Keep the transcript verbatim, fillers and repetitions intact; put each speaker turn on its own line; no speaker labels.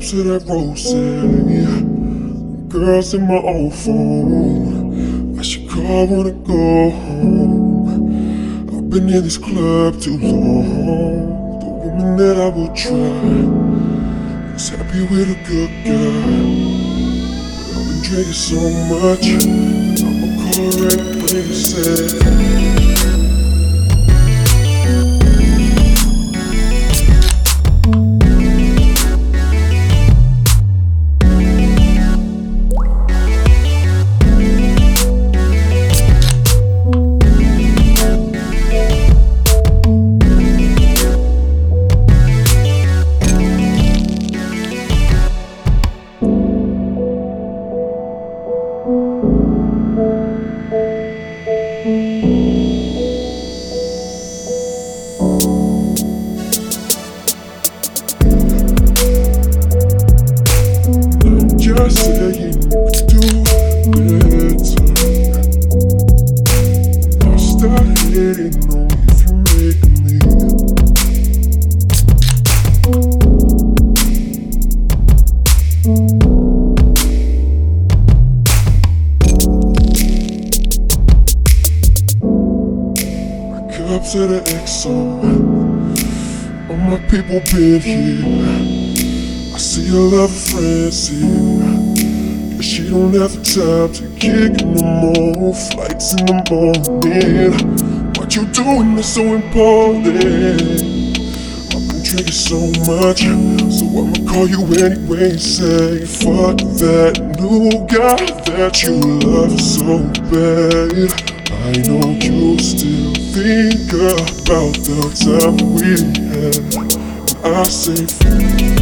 cups of that rosé, girls in my old phone. I should call when I go home. I've been in this club too long. The woman that I will try is happy with a good guy. But I've been drinking so much, I'ma call her and play the sad. Just saying you could do better. I started hitting on you if you make me. My cups of the X on. All my people been here. I see a lot of friends here, but she don't have the time to kick no more flights in the morning. What you doing is so important. I've been drinking so much, so I'ma call you anyway and say fuck that new guy that you love so bad. I know you still think about the time we had. I say